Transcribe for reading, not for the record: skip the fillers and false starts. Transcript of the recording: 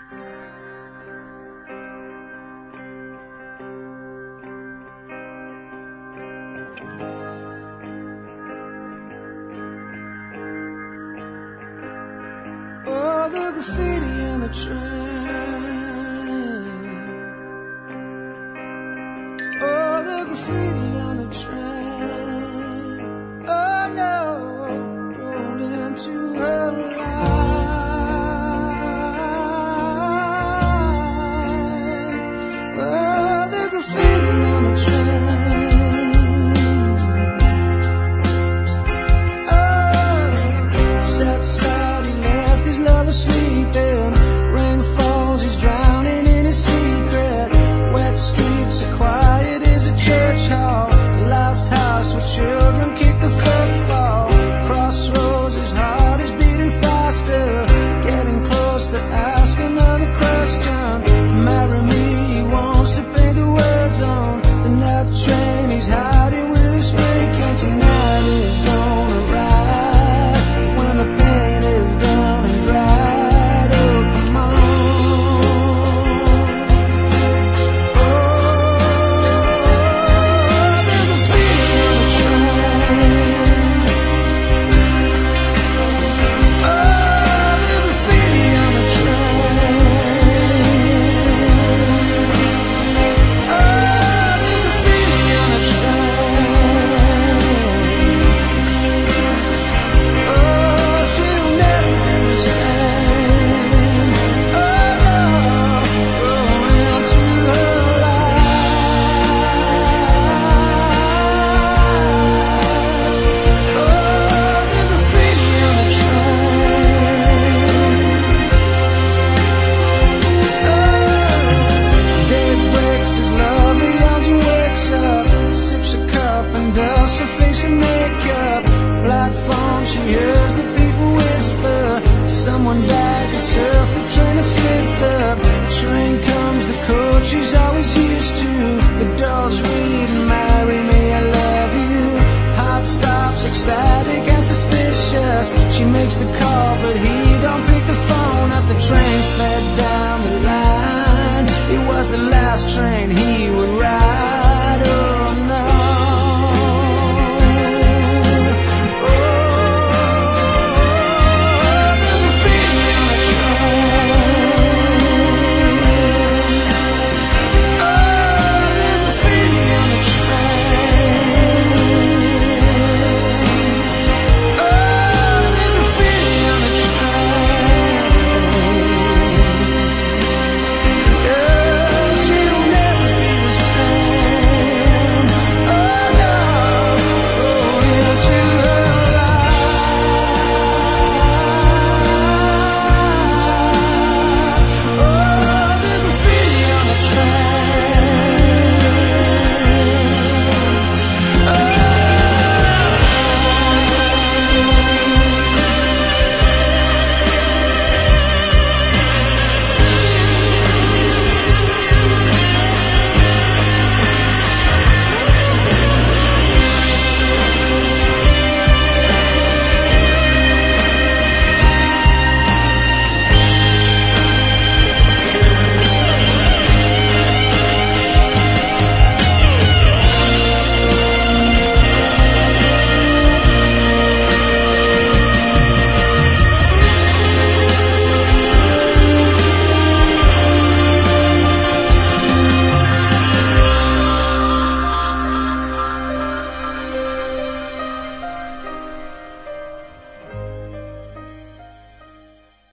Oh, the graffiti on the train. Oh, the graffiti on the train. Oh no, rolled into her life. Oh, the graffiti on the train. Sleeping, rain falls, he's drowning in his secret. Wet streets are quiet as a church hall. The last house where children kick the football. Crossroads, his heart is beating faster. Getting close to ask another question. Marry me, he wants to paint the words on the night train. He's hiding with his fake, and tonight is gonna ride when the pain is done and dry. Someone died to surf, the train has slipped up. The train comes, the coach she's always used to. The doors read, marry me, I love you. Heart stops, ecstatic and suspicious. She makes the call, but he don't pick the phone up. The train sped down the line. It was the last train he